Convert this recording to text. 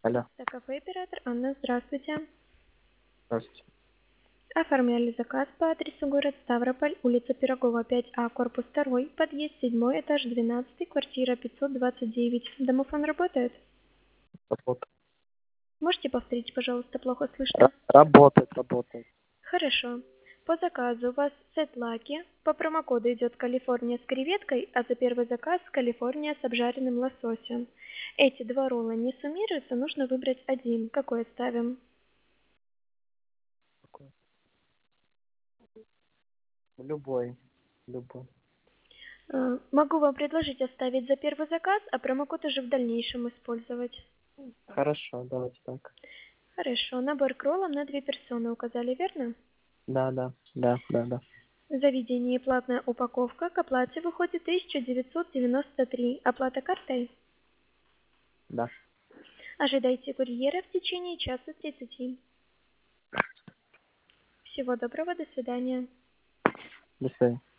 Алло, Кафе «Император». Анна, здравствуйте. здравствуйте. Оформляли заказ по адресу город Ставрополь, улица Пирогова, 5А, корпус 2, подъезд 7, этаж 12, квартира 529. Домофон работает? Вот. Можете повторить, пожалуйста, плохо слышно? Работает. Хорошо. По заказу у вас сет лаки. По промокоду идет Калифорния с креветкой, а за первый заказ Калифорния с обжаренным лососем. Эти два ролла не суммируются, нужно выбрать один. Какой оставим? Любой. Могу вам предложить оставить за первый заказ, а промокод уже в дальнейшем использовать. Хорошо, давайте так. Хорошо. Набор к роллам на 2 персоны указали, верно? Да. В заведении платная упаковка. К оплате выходит 1993. Оплата картой. Да. Ожидайте курьера в течение часа 30. Всего доброго, до свидания. До свидания.